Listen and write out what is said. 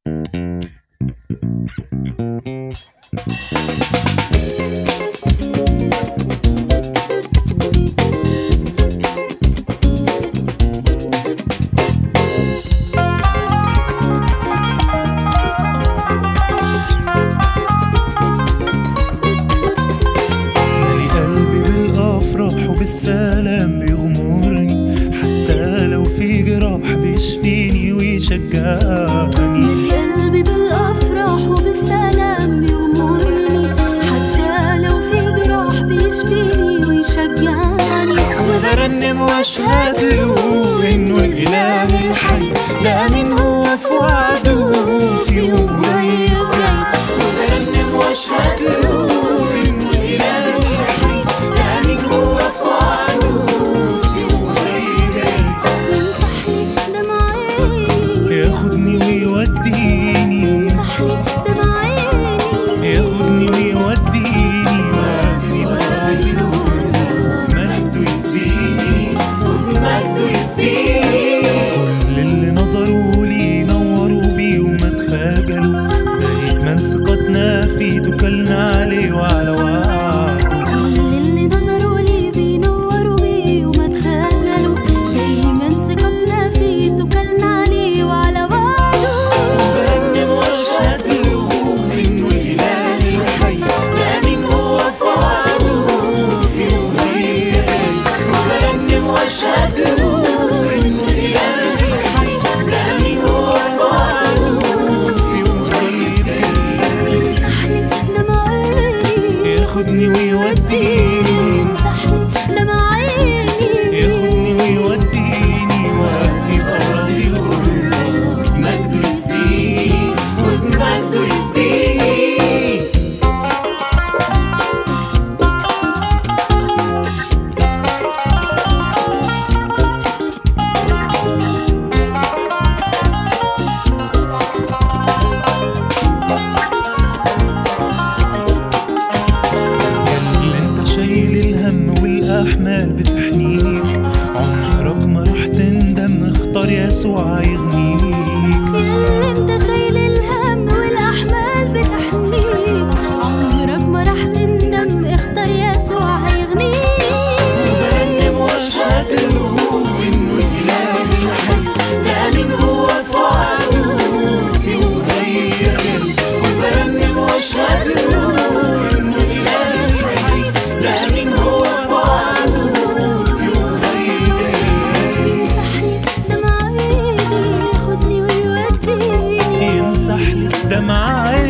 بالسلام بيغمرني، حتى لو في جراح بيشفيني ويشجعني. مالي قلبي بالأفراح وبالسلام بيغمرني، حتى لو في جراح بيشفيني ويشجعني. وبرنم واشهد له انه الاله الحي، ده من هو في وعده في يوم قريب جاي. وبرنم واشهد له انه الاله الحي، ده من هو في وعده في يوم قريب جاي. يمسحلي دمع عيني، ياخدني ويوديني، يمسحلي دمع عيني، ياخدني ويوديني واسيب راضي نور، مجده يسبيني وبمجده يسبيني. كل اللي نظروا لي نوروا بيه وما اتخجلوا، بقيت من ثقتنا فيه توكلنا عليه وعلى وعده. كل اللي نظروا لي بينوروا بيه وما اتخجلوا، دايما ثقتنا فيه توكلنا عليه وعلى وعده. وبرنم واشهد له انه الاله الحي، ده من هو في وعده في يوم قريب جاي. وبرنم واشهد له انه الاله الحي، ده من هو في وعده في يوم قريب جاي. يمسحلي دمع عيني، ياخدني ويوديني، يمسحلي دمع عيني، ياخدني ويوديني واسيب اراضي غربة، مجده يسبيني وبمجده يسبيني. الأحمال بتحنيك، عمرك ما رح تندم، اختار يسوع هيغنيك. ياللي انت شايل الهم والأحمال بتحنيك، عمرك ما رح تندم، اختار يسوع هيغنيك. وبرنم واشهد له انه الاله الحي، ده من هو في وعده في يوم قريب جاي. وبرنم واشهد له انه الاله الحي، ده من هو في وعده في يوم قريب جاي. يمسحلي دمع عيني، ياخدني ويوديني، يمسحلي دمع عيني،